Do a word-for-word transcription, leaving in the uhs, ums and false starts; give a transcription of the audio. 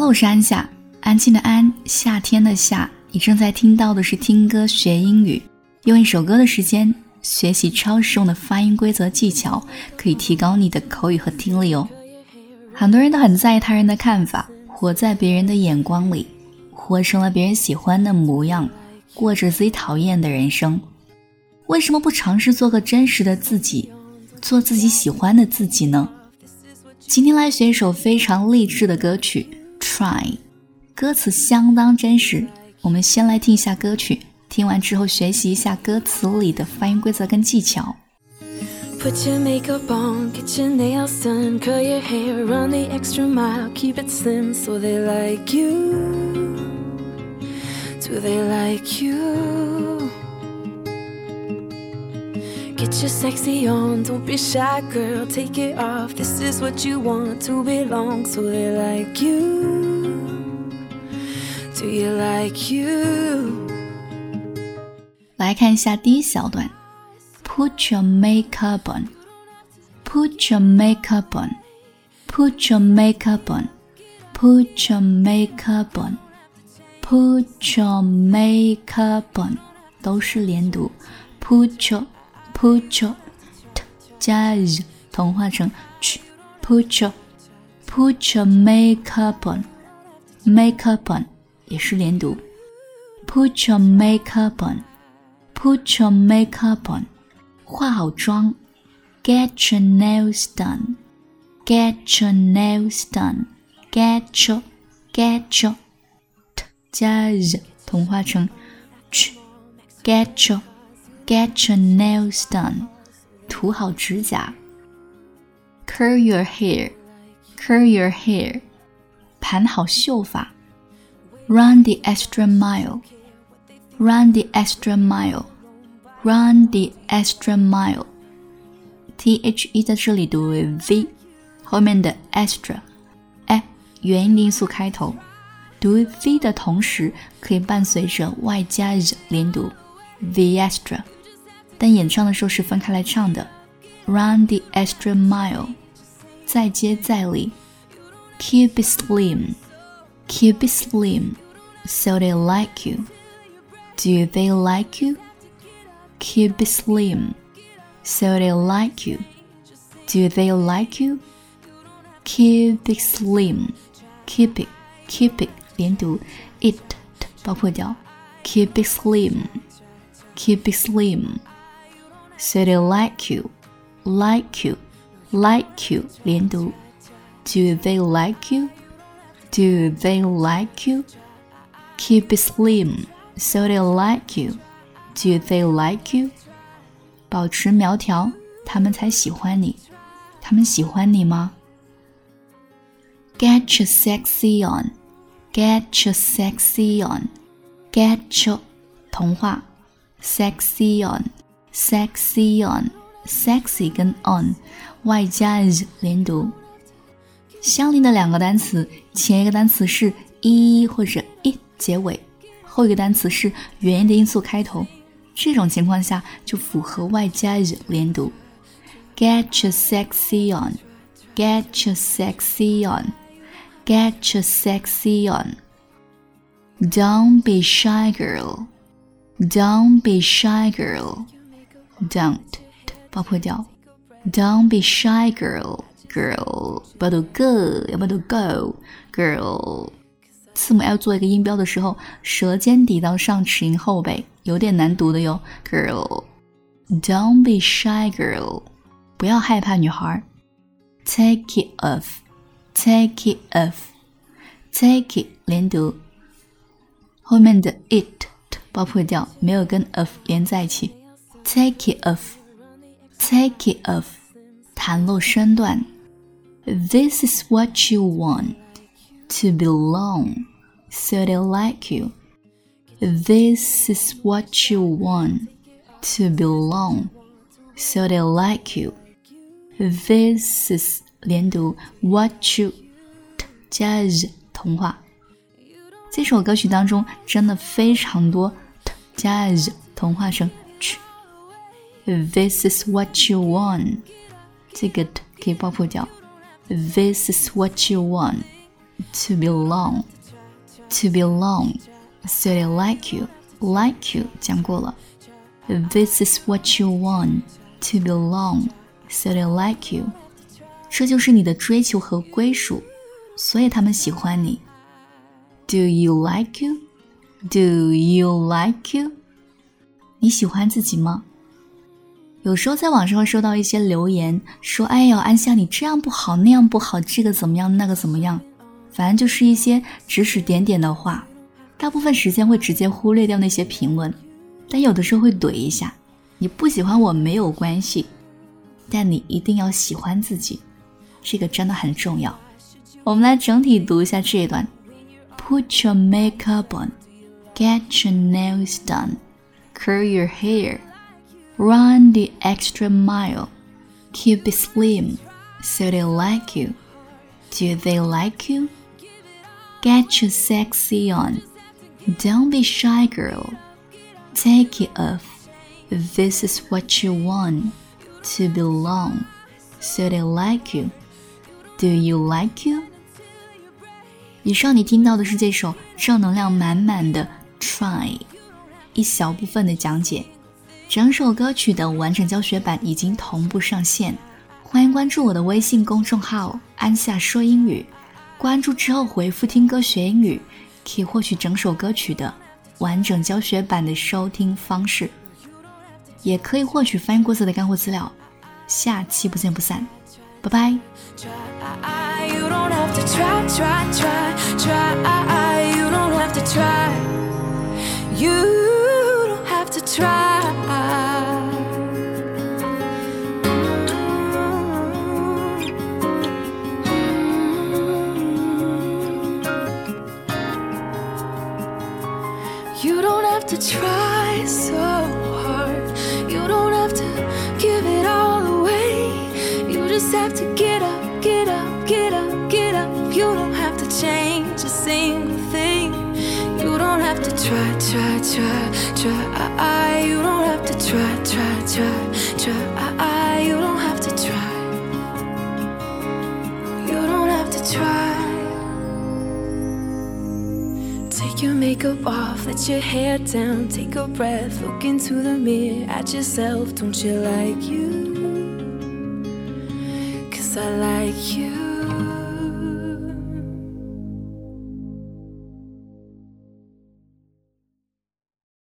Hello， 我是安夏，安静的安，夏天的夏。你正在听到的是听歌学英语，用一首歌的时间学习超实用的发音规则技巧，可以提高你的口语和听力哦。很多人都很在意他人的看法，活在别人的眼光里，活成了别人喜欢的模样，过着自己讨厌的人生。为什么不尝试做个真实的自己，做自己喜欢的自己呢？今天来学一首非常励志的歌曲 Try， 歌词相当真实。我们先来听一下歌曲，听完之后学习一下歌词里的发音规则跟技巧。 Put your makeup on, get your nails done, curl your hair, run the extra mile, keep it slim so they like you. Do they like you? Get your sexy on, don't be shy girl, take it off, this is what you want to belong, so they like you. Do you like you? 来看一下第一小段， Put your makeup on, Put your makeup on, Put your makeup on, Put your makeup on, Put your makeup on 都是连读， Put your Put your t 加 z 同化成 ch Put your Put your makeup on Makeup on 也是连读， Put your makeup on Put your makeup on 化好妆， Get your nails done Get your nails done Get your Get your t 加 z 同化成 ch Get your Get your nails done 涂好指甲， Curl your hair Curl your hair 盘好秀发， Run the extra mile Run the extra mile Run the extra mile The 在这里读为 V， 后面的 extra 哎，元音因素开头，读 V 的同时可以伴随着 Y 加 Z 连读 The extra， 但演唱的时候是分开来唱的。 Run the extra mile 再接再厉， Keep it slim Keep it slim So they like you Do they like you? Keep it slim So they like you Do they like you? Keep it slim Keep it Keep it 连读 It 爆破掉 Keep it slim Keep it slim So they like you Like you Like you 连读 Do they like you? Do they like you? Keep it slim So they like you Do they like you? 保持苗条，他们才喜欢你。他们喜欢你吗？ Get your sexy on Get your sexy on Get your 同化 Sexy on Sexy on Sexy 跟 on Y 加 z 连读。相邻的两个单词，前一个单词是 e 或者 i 结尾，后一个单词是元音的因素开头，这种情况下就符合 Y 加 z 连读。 Get your sexy on Get your sexy on Get your sexy on Don't be shy girl Don't be shy girl Don't 爆破掉 Don't be shy girl Girl 不要读 go 要不要读 go Girl，字母 L 做一个音标的时候，舌尖抵到上齿龈后背，有点难读的哟。Girl Don't be shy girl 不要害怕女孩。 Take it off Take it off Take it 连读，后面的 it 爆破掉，没有跟 of 连在一起。 Take it off Take it off 袒露身段。 This is what you want To belong So they like you This is what you want To belong So they like you This is 连读 What you 加 z 同化。这首歌曲当中真的非常多 加 z 同化成 ch。 This is what you want 这个可以爆破掉。This is what you want to belong, to belong, so they like you, like you 讲过了。This is what you want, to belong, so they like you. 这就是你的追求和归属，所以他们喜欢你。Do you like you? Do you like you? 你喜欢自己吗？有时候在网上会收到一些留言，说哎呀，安夏你这样不好，那样不好，这个怎么样，那个怎么样，反正就是一些指指点点的话。大部分时间会直接忽略掉那些评论，但有的时候会怼一下，你不喜欢我没有关系，但你一定要喜欢自己，这个真的很重要。我们来整体读一下这一段。 Put your makeup on, get your nails done, curl your hair, run the extra mile, keep it slim, so they like you. Do they like you? Get your sexy on, don't be shy girl, take it off, this is what you want, to belong, so they like you. Do you like you? 以上你听到的是这首正能量满满的 Try 一小部分的讲解，整首歌曲的完整教学版已经同步上线，欢迎关注我的微信公众号安夏说英语，关注之后回复听歌学英语，可以获取整首歌曲的完整教学版的收听方式，也可以获取翻译过色的干货资料。下期不见不散，拜拜。 You don't have to try, try, try, try. You don't have to try. You don't have to try. You don't have to try so hard. You don't have to give it all away. You just have to get up, get up, get up, get up. You don't have to change a single thing. You don't have to try, try, try, try. You don't have to try, try, try, try. You don't have to try. You don't have to try. Take your makeup off, let your hair down, take a breath, look into the mirror at yourself. Don't you like you? 'Cause I like you.